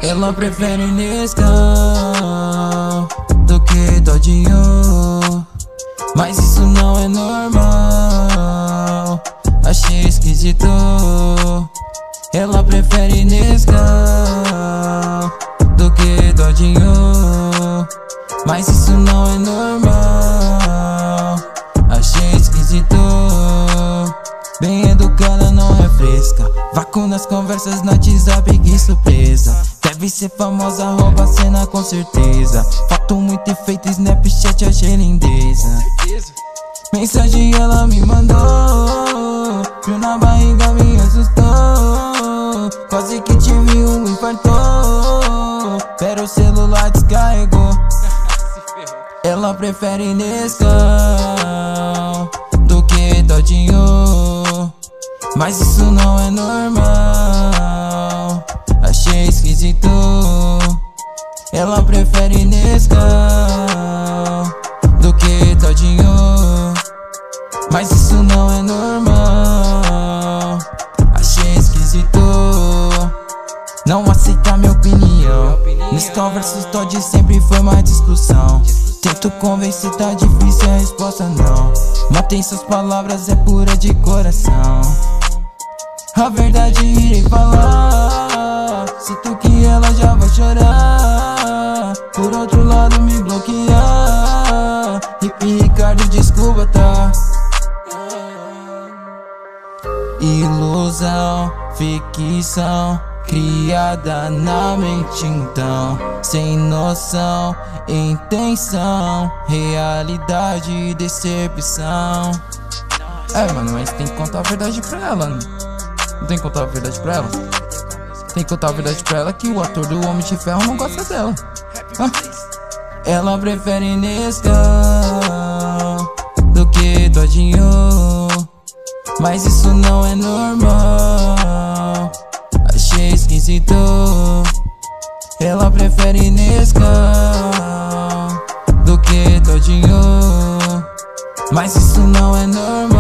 Ela prefere Nescau do que todinho, mas isso não é normal. Achei esquisito. Ela prefere Nescau do que todinho, mas isso não é normal. Achei esquisito. Bem educada, não é fresca. Vácuo nas conversas no WhatsApp, que surpresa. Deve ser famosa, rouba a cena com certeza. Foto muito feita, Snapchat, achei lindeza. Mensagem ela me mandou, frio na barriga me assustou. Quase que tive um infarto, pero o celular descarregou. Ela prefere Nescau do que todinho, mas isso não é normal. Achei esquisito. Ela prefere Nescau do que todinho, mas isso não é normal. Achei esquisito. Não aceita minha opinião. Nescau versus Todd sempre foi uma discussão. Tento convencer, tá difícil, a resposta não. Mantém suas palavras, é pura de coração. A verdade irei falar. Sinto que ela já vai chorar. Por outro lado me bloquear. Hip Ricardo, desculpa, tá? Ilusão, ficção, criada na mente então. Sem noção, intenção, realidade, decepção. Mano, mas tem que contar a verdade pra ela, né? Não tem que contar a verdade pra ela? Tem que contar a verdade pra ela que o ator do Homem de Ferro não gosta dela. Ela prefere Nescau do que todinho, mas isso não é normal. Achei esquisito. Ela prefere Nescau do que todinho, mas isso não é normal.